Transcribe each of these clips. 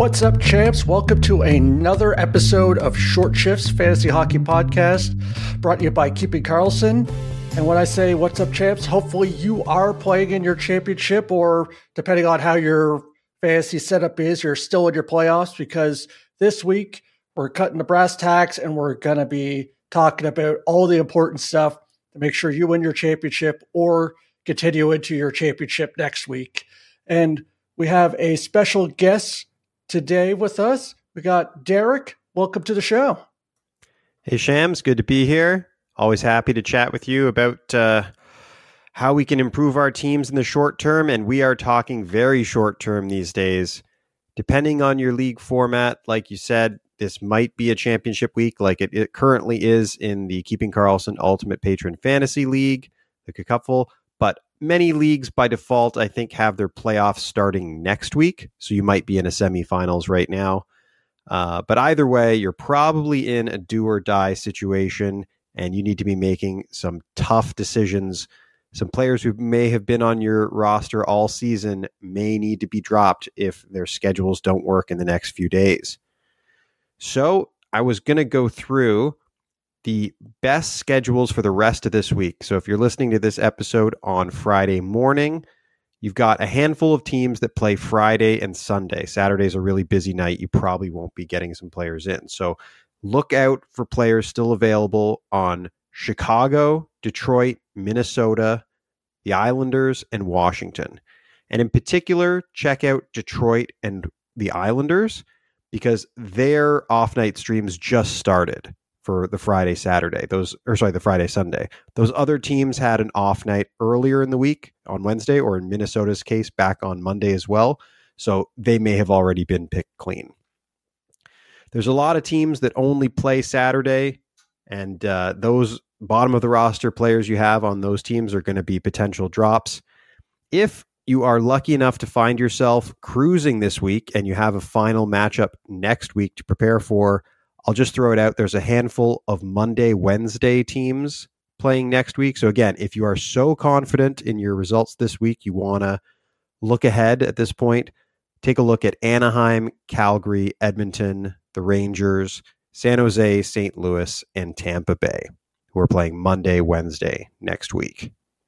What's up, champs? Welcome to another episode of Short Shifts Fantasy Hockey Podcast, brought to you by Keeping Karlsson. And when I say what's up, champs, hopefully you are playing in your championship, or depending on how your fantasy setup is, you're still in your playoffs, because this week we're cutting the brass tacks and we're going to be talking about all the important stuff to make sure you win your championship or continue into your championship next week. And we have a special guest today with us. We got Derek. Welcome to the show. Hey, Shams. Good to be here. Always happy to chat with you about how we can improve our teams in the short term. And we are talking very short term these days. Depending on your league format, like you said, this might be a championship week like it currently is in the Keeping Karlsson Ultimate Patron Fantasy League, the Cupful. But many leagues by default, I think, have their playoffs starting next week. So you might be in a semifinals right now. But either way, you're probably in a do or die situation, and you need to be making some tough decisions. Some players who may have been on your roster all season may need to be dropped if their schedules don't work in the next few days. So I was going to go through the best schedules for the rest of this week. So if you're listening to this episode on Friday morning, you've got a handful of teams that play Friday and Sunday. Saturday's a really busy night. You probably won't be getting some players in. So look out for players still available on Chicago, Detroit, Minnesota, the Islanders, and Washington. And in particular, check out Detroit and the Islanders, because their off-night streams just started for the Friday, Saturday. The Friday, Sunday. Those other teams had an off night earlier in the week on Wednesday, or in Minnesota's case, back on Monday as well. So they may have already been picked clean. There's a lot of teams that only play Saturday, and those bottom of the roster players you have on those teams are going to be potential drops. If you are lucky enough to find yourself cruising this week and you have a final matchup next week to prepare for, I'll just throw it out. There's a handful of Monday, Wednesday teams playing next week. So again, if you are so confident in your results this week, you want to look ahead at this point, take a look at Anaheim, Calgary, Edmonton, the Rangers, San Jose, St. Louis, and Tampa Bay, who are playing Monday, Wednesday next week.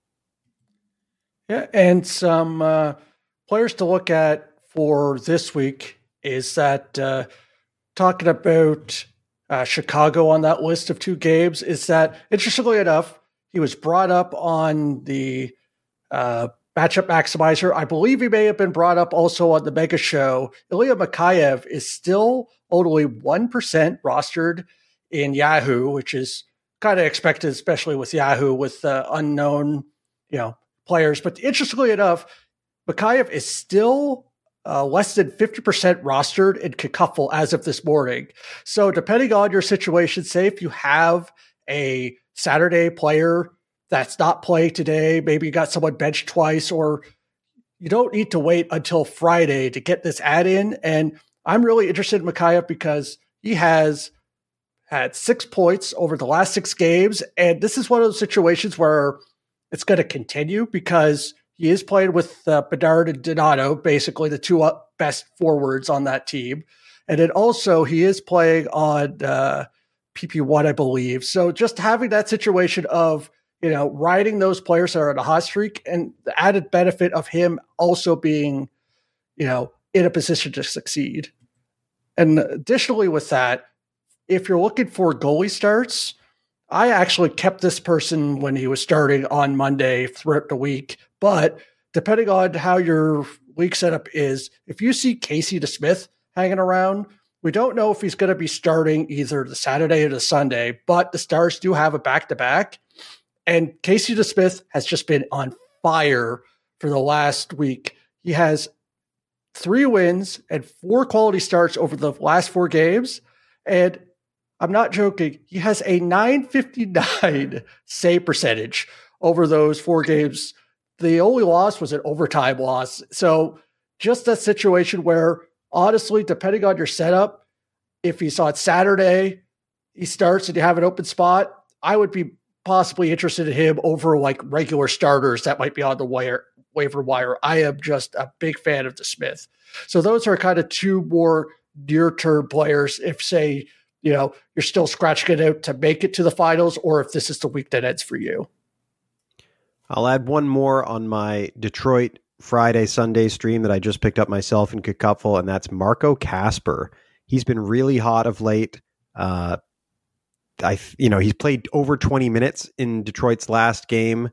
Yeah, and some players to look at for this week is that talking about Chicago on that list of 2 games, is that, interestingly enough, he was brought up on the Matchup Maximizer. I believe he may have been brought up also on the Mega Show. Ilya Mikheyev is still only 1% rostered in Yahoo, which is kind of expected, especially with Yahoo, with unknown players. But interestingly enough, Mikheyev is still less than 50% rostered in Cupful as of this morning. So depending on your situation, say if you have a Saturday player that's not playing today, maybe you got someone benched twice, or you don't need to wait until Friday to get this add in. And I'm really interested in Mikheyev because he has had 6 points over the last 6 games. And this is one of those situations where it's going to continue because he is playing with Bedard and Donato, basically the 2 best forwards on that team. And then also he is playing on PP1, I believe. So just having that situation of, riding those players that are on a hot streak, and the added benefit of him also being, in a position to succeed. And additionally with that, if you're looking for goalie starts, I actually kept this person when he was starting on Monday throughout the week. But depending on how your league setup is, if you see Casey DeSmith hanging around, we don't know if he's going to be starting either the Saturday or the Sunday, but the Stars do have a back-to-back. And Casey DeSmith has just been on fire for the last week. He has 3 wins and 4 quality starts over the last 4 games. And I'm not joking, he has a .959 save percentage over those 4 games. The only loss was an overtime loss. So just that situation where, honestly, depending on your setup, if he's on Saturday, he starts and you have an open spot, I would be possibly interested in him over like regular starters that might be on the waiver wire. I am just a big fan of DeSmith. So those are kind of two more near-term players if, say, you're still scratching it out to make it to the finals, or if this is the week that ends for you. I'll add one more on my Detroit Friday, Sunday stream that I just picked up myself in Cupful, and that's Marco Casper. He's been really hot of late. He's played over 20 minutes in Detroit's last game.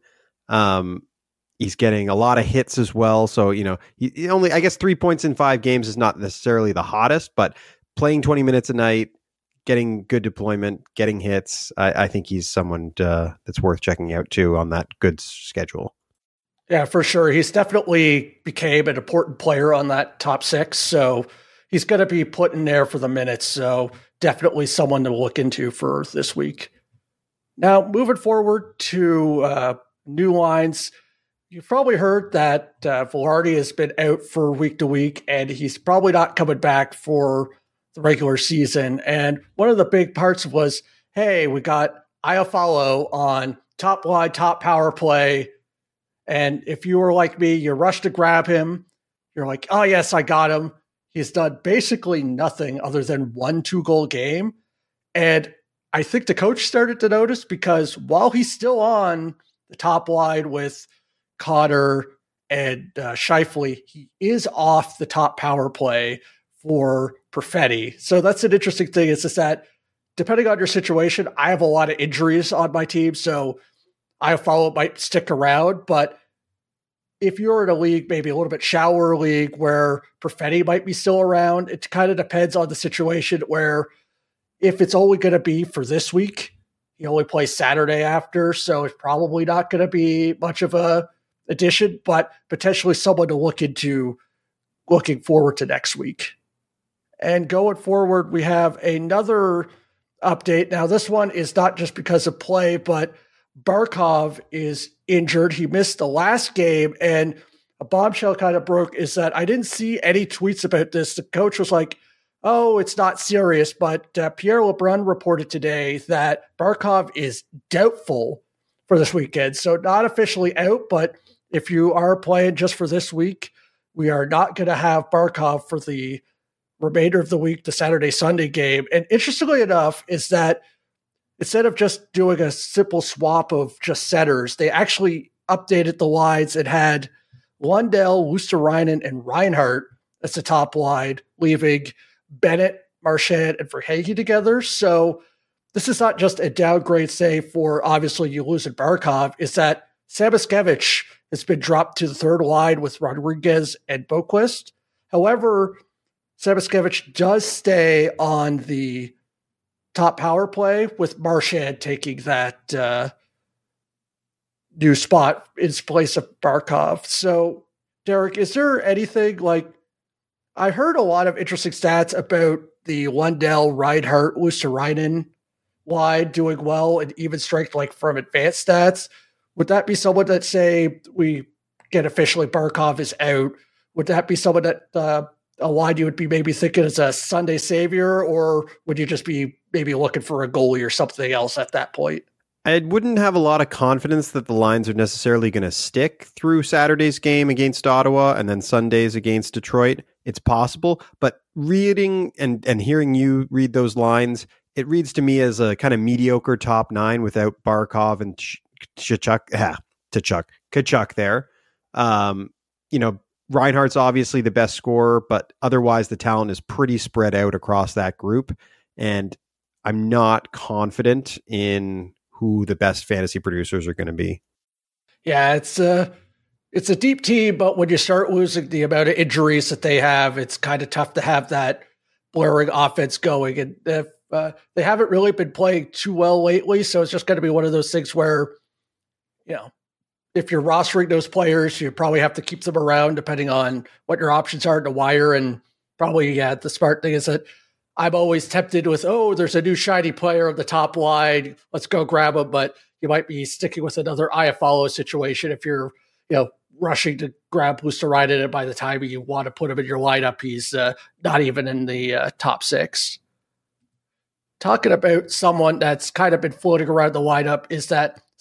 He's getting a lot of hits as well. So, he only, I guess 3 points in 5 games is not necessarily the hottest, but playing 20 minutes a night, getting good deployment, getting hits. I think he's someone that's worth checking out too on that good schedule. Yeah, for sure. He's definitely became an important player on that top 6. So he's going to be put in there for the minutes. So definitely someone to look into for this week. Now, moving forward to new lines, you've probably heard that Velarde has been out for week to week, and he's probably not coming back for the regular season. And one of the big parts was, hey, we got Iafallo on top line, top power play. And if you were like me, you rush to grab him. You're like, oh, yes, I got him. He's done basically nothing other than 1 2-goal game. And I think the coach started to notice, because while he's still on the top line with Cotter and Scheifele, he is off the top power play for Perfetti. So that's an interesting thing, is just that depending on your situation, I have a lot of injuries on my team, so Iafallo might stick around. But if you're in a league, maybe a little bit shallower league where Perfetti might be still around, it kind of depends on the situation, where if it's only going to be for this week, he only plays Saturday after, so it's probably not going to be much of a addition, but potentially someone to look into looking forward to next week. And going forward, we have another update. Now, this one is not just because of play, but Barkov is injured. He missed the last game, and a bombshell kind of broke, is that I didn't see any tweets about this. The coach was like, oh, it's not serious, but Pierre Lebrun reported today that Barkov is doubtful for this weekend. So not officially out, but if you are playing just for this week, we are not going to have Barkov for the remainder of the week, the Saturday, Sunday game. And interestingly enough, is that instead of just doing a simple swap of just setters, they actually updated the lines and had Lundell, Luosterainen, and Reinhart as the top line, leaving Bennett, Marchand, and Verhaeghe together. So this is not just a downgrade, say, for obviously you losing Barkov, is that Samoskevich has been dropped to the third line with Rodriguez and Boquist. However, Samoskevich does stay on the top power play, with Marchand taking that new spot in place of Barkov. So, Derek, is there anything like, I heard a lot of interesting stats about the Lundell, Reinhart, Luosterainen line doing well and even strength, like from advanced stats. Would that be someone that, say, we get officially Barkov is out? Would that be someone that a line you would be maybe thinking as a Sunday savior, or would you just be maybe looking for a goalie or something else at that point? I wouldn't have a lot of confidence that the lines are necessarily going to stick through Saturday's game against Ottawa and then Sundays against Detroit. It's possible, but reading and hearing you read those lines, it reads to me as a kind of mediocre top 9 without Barkov and Tkachuk there. Reinhart's obviously the best scorer, but otherwise the talent is pretty spread out across that group. And I'm not confident in who the best fantasy producers are going to be. Yeah, it's a deep team, but when you start losing the amount of injuries that they have, it's kind of tough to have that blaring offense going. And if, they haven't really been playing too well lately, so it's just going to be one of those things where, if you're rostering those players, you probably have to keep them around depending on what your options are to wire. And probably, the smart thing is that I'm always tempted with, there's a new shiny player on the top line, let's go grab him. But you might be sticking with another Iafallo situation if you're, rushing to grab Luosterainen, and by the time you want to put him in your lineup, he's not even in the top 6. Talking about someone that's kind of been floating around the lineup is that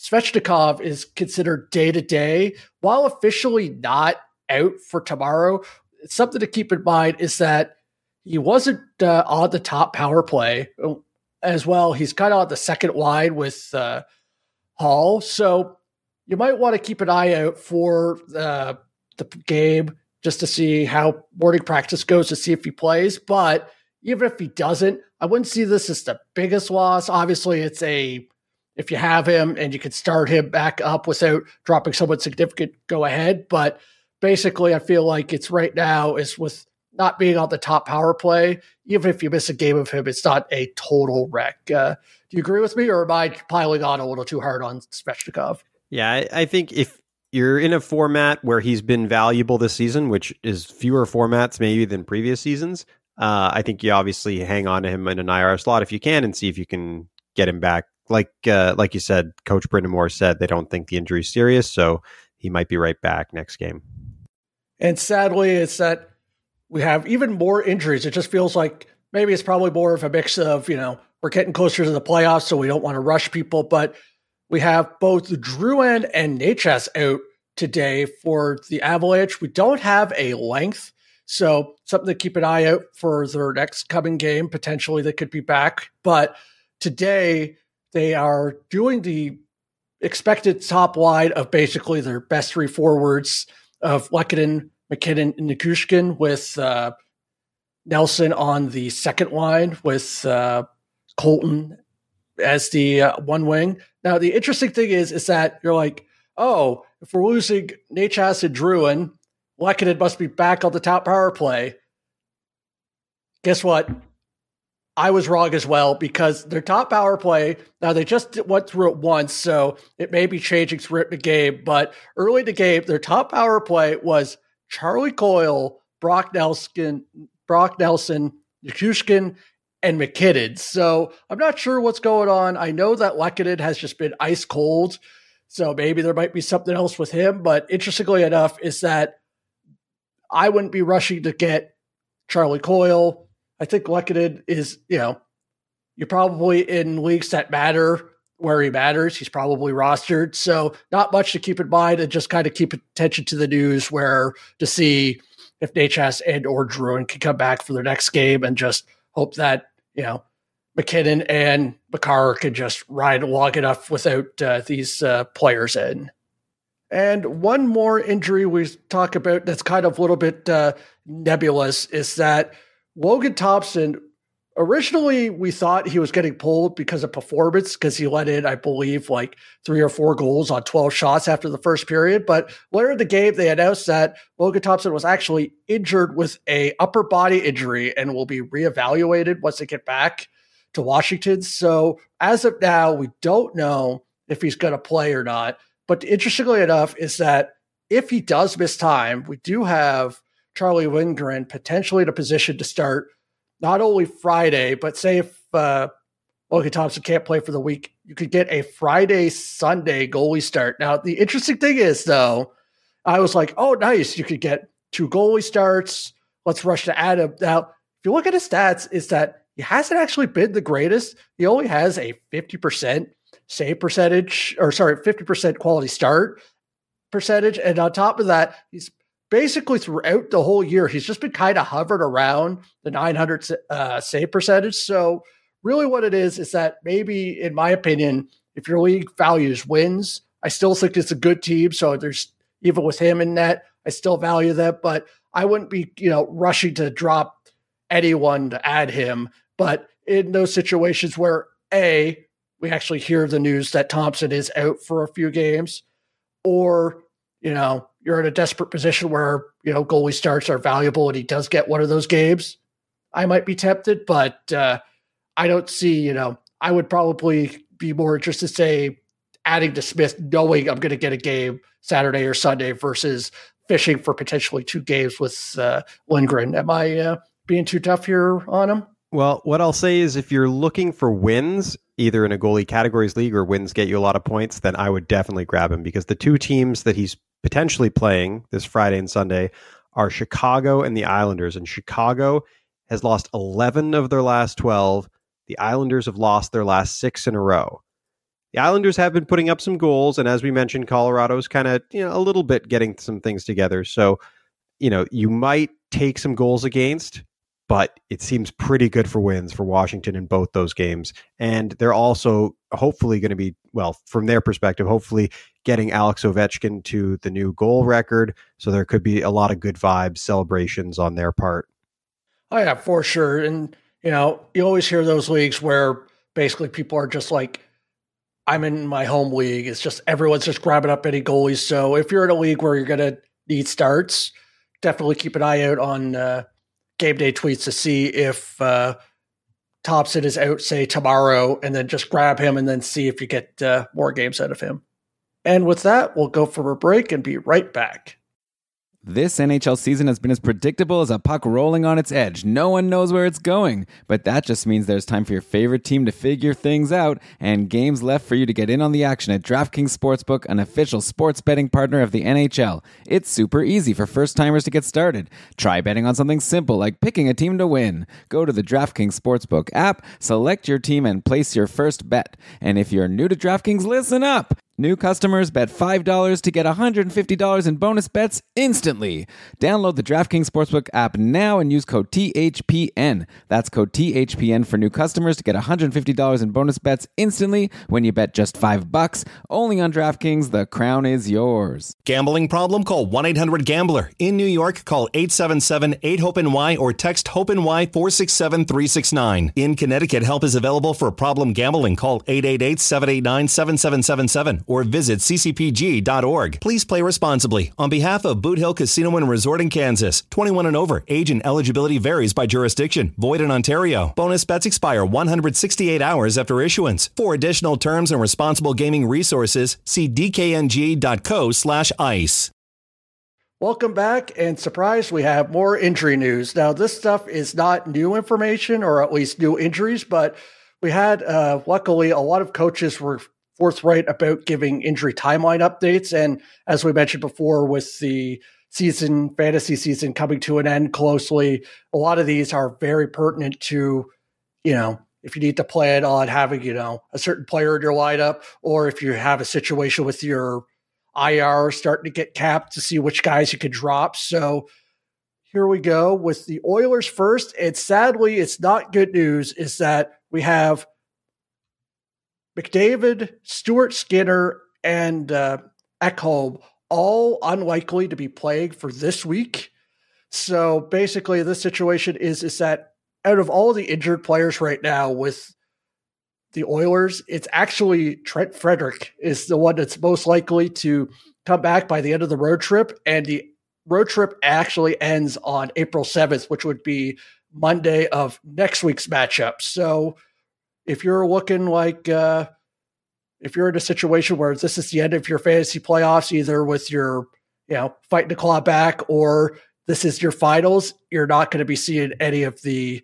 Svechnikov is considered day-to-day. While officially not out for tomorrow, something to keep in mind is that he wasn't on the top power play as well. He's kind of on the second line with Hall. So you might want to keep an eye out for the game just to see how morning practice goes to see if he plays. But even if he doesn't, I wouldn't see this as the biggest loss. Obviously, if you have him and you can start him back up without dropping someone significant, go ahead. But basically, I feel like it's right now is with not being on the top power play. Even if you miss a game of him, it's not a total wreck. Do you agree with me, or am I piling on a little too hard on Svechnikov? Yeah, I think if you're in a format where he's been valuable this season, which is fewer formats maybe than previous seasons, I think you obviously hang on to him in an IR slot if you can and see if you can get him back. Like you said, Coach Brind'Amour said they don't think the injury is serious, so he might be right back next game. And sadly, it's that we have even more injuries. It just feels like maybe it's probably more of a mix of, we're getting closer to the playoffs, so we don't want to rush people. But we have both Drouin and Necas out today for the Avalanche. We don't have a length, so something to keep an eye out for their next coming game. Potentially they could be back. But today they are doing the expected top line of basically their best three forwards of Lehkonen, MacKinnon, and Nichushkin, with Nelson on the second line with Colton as the one wing. Now, the interesting thing is that you're like, oh, if we're losing Necas and Drouin, Lehkonen must be back on the top power play. Guess what? I was wrong as well, because their top power play, now they just went through it once, so it may be changing throughout the game, but early in the game, their top power play was Charlie Coyle, Brock Nelson, Nichushkin, and MacKinnon. So I'm not sure what's going on. I know that Lehkonen has just been ice cold, so maybe there might be something else with him, but interestingly enough is that I wouldn't be rushing to get Charlie Coyle. I think Lehkonen is, you're probably in leagues that matter where he matters. He's probably rostered. So not much to keep in mind, and just kind of keep attention to the news to see if Necas and or Drouin can come back for their next game, and just hope that, MacKinnon and Makar can just ride along enough without these players in. And one more injury we talk about that's kind of a little bit nebulous is that Logan Thompson, originally we thought he was getting pulled because of performance, because he let in, I believe, like 3 or 4 goals on 12 shots after the first period. But later in the game, they announced that Logan Thompson was actually injured with a upper body injury and will be reevaluated once they get back to Washington. So as of now, we don't know if he's going to play or not. But interestingly enough is that if he does miss time, we do have Charlie Lindgren potentially in a position to start not only Friday, but say if Logan Thompson can't play for the week, you could get a Friday, Sunday goalie start. Now, the interesting thing is, though, I was like, oh, nice. You could get 2 goalie starts. Let's rush to add him. Now, if you look at his stats, is that he hasn't actually been the greatest. He only has a 50% save percentage, 50% quality start percentage. And on top of that, he's basically throughout the whole year, he's just been kind of hovered around the 900 save percentage. So really what it is that maybe, in my opinion, if your league values wins, I still think it's a good team. So there's, even with him in net, I still value that, but I wouldn't be, rushing to drop anyone to add him. But in those situations where we actually hear the news that Thompson is out for a few games, or, you're in a desperate position where, goalie starts are valuable and he does get one of those games, I might be tempted, but I don't see, I would probably be more interested, say, adding to Smith, knowing I'm going to get a game Saturday or Sunday, versus fishing for potentially 2 games with Lindgren. Am I being too tough here on him? Well, what I'll say is, if you're looking for wins, either in a goalie categories league or wins get you a lot of points, then I would definitely grab him, because the 2 teams that he's potentially playing this Friday and Sunday are Chicago and the Islanders. And Chicago has lost 11 of their last 12. The Islanders have lost their last 6 in a row. The Islanders have been putting up some goals, and as we mentioned, Colorado's kind of, a little bit getting some things together. So, you might take some goals against, but it seems pretty good for wins for Washington in both those games. And they're also hopefully going to be, well, from their perspective, hopefully getting Alex Ovechkin to the new goal record. So there could be a lot of good vibes, celebrations on their part. Oh, yeah, for sure. And, you always hear those leagues where basically people are just like, I'm in my home league. It's just everyone's just grabbing up any goalies. So if you're in a league where you're going to need starts, definitely keep an eye out on game day tweets to see if Thompson is out, say, tomorrow, and then just grab him and then see if you get more games out of him. And with that, we'll go for a break and be right back. This NHL season has been as predictable as a puck rolling on its edge. No one knows where it's going, but that just means there's time for your favorite team to figure things out and games left for you to get in on the action at DraftKings Sportsbook, an official sports betting partner of the NHL. It's super easy for first-timers to get started. Try betting on something simple like picking a team to win. Go to the DraftKings Sportsbook app, select your team, and place your first bet. And if you're new to DraftKings, listen up! New customers bet $5 to get $150 in bonus bets instantly. Download the DraftKings Sportsbook app now and use code THPN. That's code THPN for new customers to get $150 in bonus bets instantly when you bet just $5. Only on DraftKings, the crown is yours. Gambling problem? Call 1-800-GAMBLER. In New York, call 877-8-HOPE-NY or text HOPE-NY 467-369. In Connecticut, help is available for problem gambling. Call 888-789-7777. Or visit ccpg.org. Please play responsibly. On behalf of Boot Hill Casino and Resort in Kansas, 21 and over. Age and eligibility varies by jurisdiction. Void in Ontario. Bonus bets expire 168 hours after issuance. For additional terms and responsible gaming resources, see dkng.co/ice. Welcome back, and surprise, we have more injury news. Now, this stuff is not new information, or at least new injuries, but we had, luckily, a lot of coaches were forthright about giving injury timeline updates. And as we mentioned before, with the fantasy season coming to an end closely, a lot of these are very pertinent to, if you need to plan on having, a certain player in your lineup, or if you have a situation with your IR starting to get capped to see which guys you can drop. So here we go with the Oilers first. And sadly, it's not good news, is that we have McDavid, Stuart Skinner, and Ekholm all unlikely to be playing for this week. So basically, this situation is that out of all the injured players right now with the Oilers, it's actually Trent Frederick is the one that's most likely to come back by the end of the road trip. And the road trip actually ends on April 7th, which would be Monday of next week's matchup. So if you're looking like, if you're in a situation where this is the end of your fantasy playoffs, either with your, fighting to claw back, or this is your finals, you're not going to be seeing any of the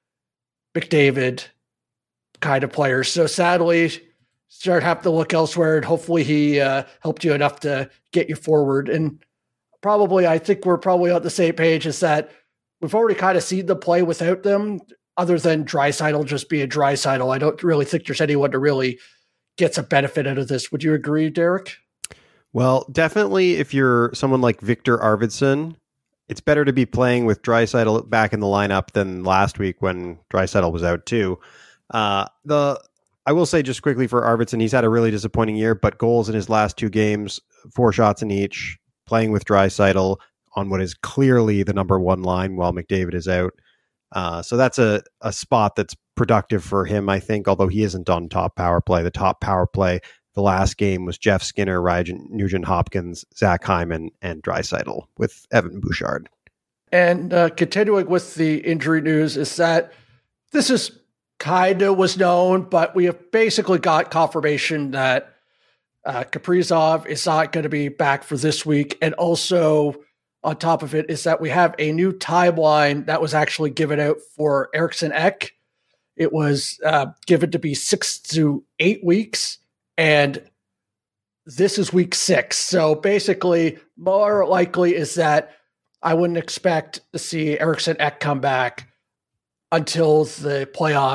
McDavid kind of players. So sadly, start having to look elsewhere, and hopefully he helped you enough to get you forward. And I think we're probably on the same page, is that we've already kind of seen them play without them, other than Draisaitl just being Draisaitl. I don't really think there's anyone to really get some benefit out of this. Would you agree, Derek? Well, definitely if you're someone like Victor Arvidsson, it's better to be playing with Draisaitl back in the lineup than last week when Draisaitl was out too. I will say just quickly for Arvidsson, he's had a really disappointing year, but goals in his last two games, 4 shots in each, playing with Draisaitl on what is clearly the number one line while McDavid is out. So that's a spot that's productive for him, I think, although he isn't on top power play. The top power play the last game was Jeff Skinner, Ryan Nugent-Hopkins, Zach Hyman, and Draisaitl with Evan Bouchard. And continuing with the injury news, is that this is kind of was known, but we have basically got confirmation that Kaprizov is not going to be back for this week. And also on top of it is that we have a new timeline that was actually given out for Eriksson Ek. It was given to be 6 to 8 weeks, and this is week 6. So basically, more likely is that I wouldn't expect to see Eriksson Ek come back until the playoffs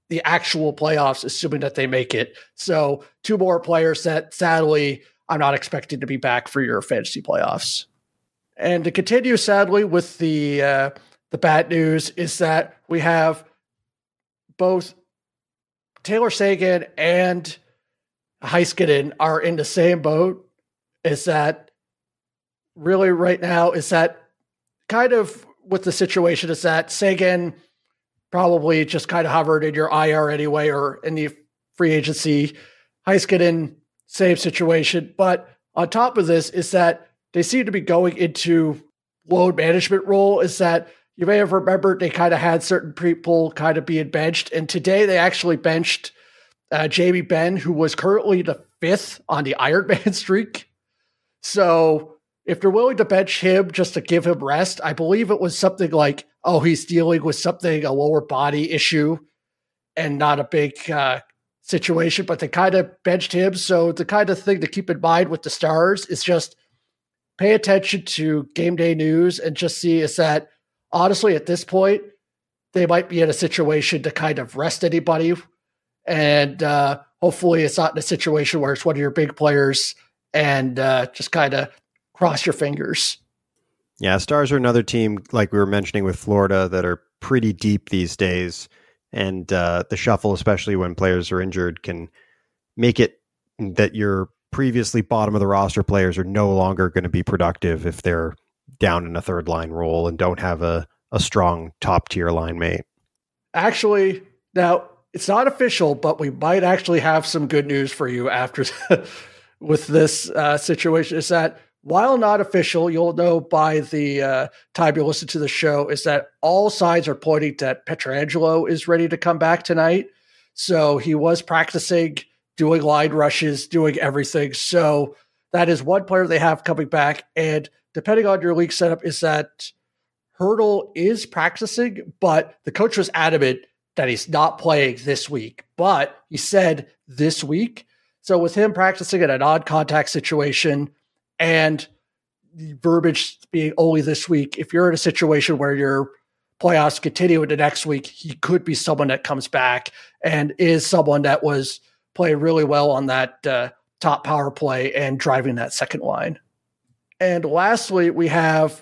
the actual playoffs, assuming that they make it. So 2 more players that sadly I'm not expecting to be back for your fantasy playoffs. And to continue sadly with the bad news is that we have both Taylor Seguin and Heiskanen are in the same boat. Is that really right now? Is that kind of with the situation? Is that Seguin probably just kind of hovered in your IR anyway, or in the free agency? Heiskanen, same situation. But on top of this is that they seem to be going into load management role. Is that you may have remembered they kind of had certain people kind of being benched. And today they actually benched Jamie Benn, who was currently the 5th on the Ironman streak. So if they're willing to bench him just to give him rest, I believe it was something like, oh, he's dealing with something, a lower body issue and not a big situation, but they kind of benched him. So the kind of thing to keep in mind with the Stars is just pay attention to game day news and just see is that honestly, at this point, they might be in a situation to kind of rest anybody. And hopefully it's not in a situation where it's one of your big players and just kind of cross your fingers. Yeah, Stars are another team, like we were mentioning with Florida, that are pretty deep these days. And the shuffle, especially when players are injured, can make it that your previously bottom of the roster players are no longer going to be productive if they're down in a third line role and don't have a strong top tier line mate. Actually, now it's not official, but we might actually have some good news for you after with this situation. Is that while not official, you'll know by the time you listen to the show, is that all signs are pointing that Pietrangelo is ready to come back tonight. So he was practicing, doing line rushes, doing everything. So that is one player they have coming back. And depending on your league setup, is that Hurdle is practicing, but the coach was adamant that he's not playing this week. But he said this week. So with him practicing in a non-contact situation and the verbiage being only this week, if you're in a situation where your playoffs continue into next week, he could be someone that comes back and is someone that was playing really well on that top power play and driving that second line. And lastly, we have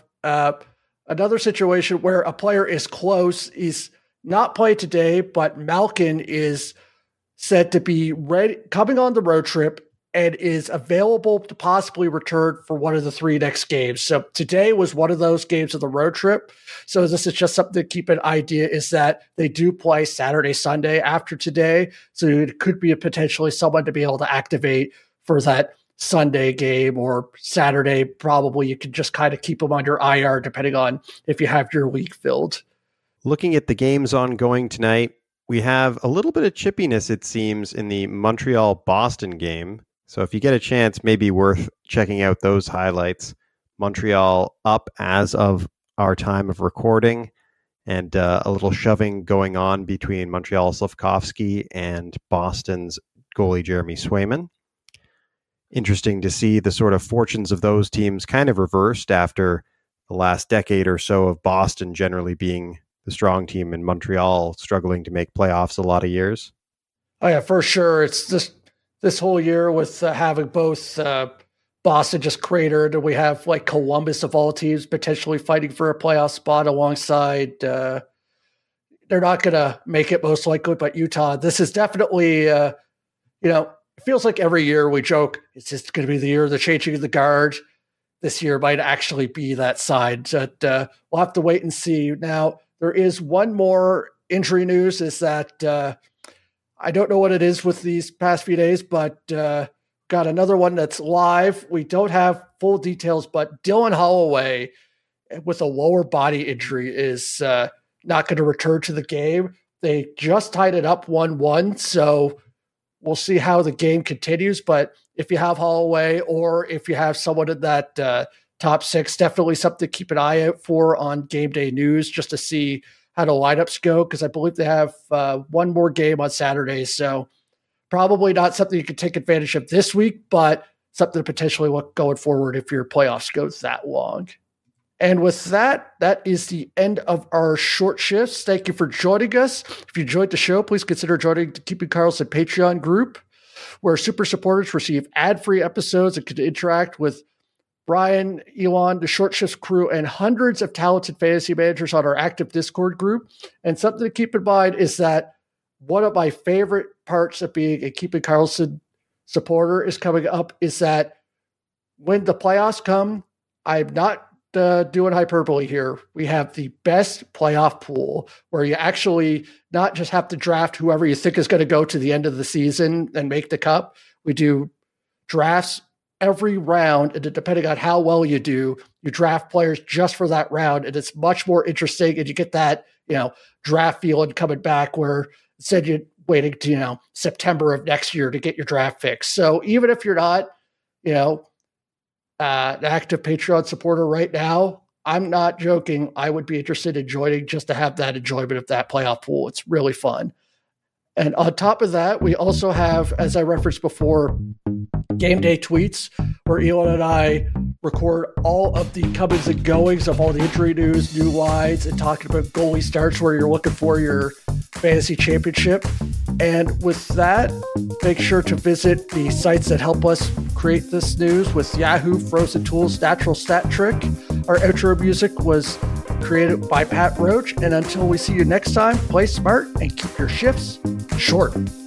another situation where a player is close. He's not played today, but Malkin is said to be ready, coming on the road trip, and is available to possibly return for one of the 3 next games. So today was one of those games of the road trip. So this is just something to keep an idea, is that they do play Saturday, Sunday after today. So it could be potentially someone to be able to activate for that Sunday game, or Saturday. Probably you can just kind of keep them on your IR depending on if you have your league filled. Looking at the games ongoing tonight, we have a little bit of chippiness, it seems, in the Montreal-Boston game. So if you get a chance, maybe worth checking out those highlights. Montreal up as of our time of recording, and a little shoving going on between Montreal Slafkovsky and Boston's goalie Jeremy Swayman. Interesting to see the sort of fortunes of those teams kind of reversed after the last decade or so of Boston generally being the strong team and Montreal struggling to make playoffs a lot of years. Oh yeah, for sure. It's just this whole year with having both Boston just cratered, and we have like Columbus of all teams potentially fighting for a playoff spot alongside. They're not going to make it most likely, but Utah. This is definitely, it feels like every year we joke, it's just going to be the year of the changing of the guard. This year might actually be that side. But we'll have to wait and see. Now, there is one more injury news, is that I don't know what it is with these past few days, but got another one that's live. We don't have full details, but Dylan Holloway with a lower body injury is not going to return to the game. They just tied it up 1-1, so we'll see how the game continues. But if you have Holloway, or if you have someone in that top 6, definitely something to keep an eye out for on game day news, just to see how the lineups go, because I believe they have one more game on Saturday. So probably not something you can take advantage of this week, but something to potentially look going forward if your playoffs goes that long. And with that, that is the end of our short shifts. Thank you for joining us. If you enjoyed the show, please consider joining the Keeping Karlsson Patreon group, where super supporters receive ad-free episodes and can interact with Brian, Elon, the Short Shifts crew, and hundreds of talented fantasy managers on our active Discord group. And something to keep in mind is that one of my favorite parts of being a Keeping Karlsson supporter is coming up is that when the playoffs come, I'm not doing hyperbole here. We have the best playoff pool where you actually not just have to draft whoever you think is going to go to the end of the season and make the cup. We do drafts every round, and depending on how well you do, you draft players just for that round, and it's much more interesting, and you get that, draft feeling coming back where instead you're waiting to, September of next year to get your draft fix. So even if you're not, an active Patreon supporter right now, I'm not joking. I would be interested in joining just to have that enjoyment of that playoff pool. It's really fun. And on top of that, we also have, as I referenced before, game day tweets where Elon and I record all of the comings and goings of all the injury news, new lines, and talking about goalie starts where you're looking for your fantasy championship. And with that, make sure to visit the sites that help us create this news with Yahoo, Frozen Tools, Natural Stat Trick. Our outro music was created by Pat Roach. And until we see you next time, play smart and keep your shifts short.